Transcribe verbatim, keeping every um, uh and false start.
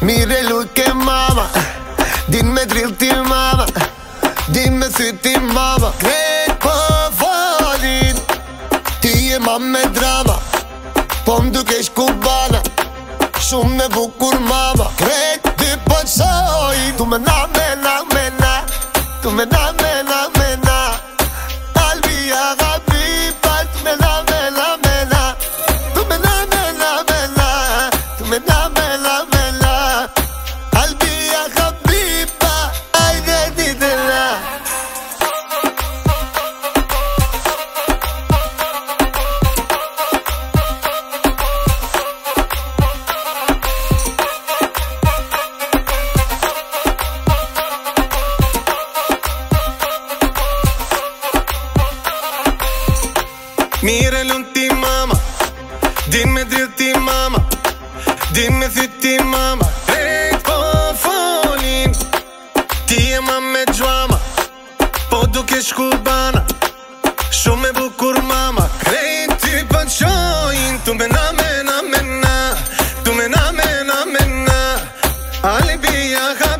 Mire lu ke mama, din me drill ti mama, din me thyt ti mama. Krejt po folin, ti je ma me drama, po m'duke shkubana, shumë me bukur mama. Krejt ty po qojin, tu me na me na me na, tu me na me na me na, Albia Habiba, tu me na me na me na, tu me na me na me na, tu me na me na me na, Albia Habiba, ajde ditëna. Mire lun ti mama, din me drill ti mama, din me thyt ti mama. Krejt po folin, ti je ma me gjama, po duke shkubana, shumë me bukur mama. Krejt ty po qojin, tu me na me na me na, tu me na me na me na, Albia Habiba.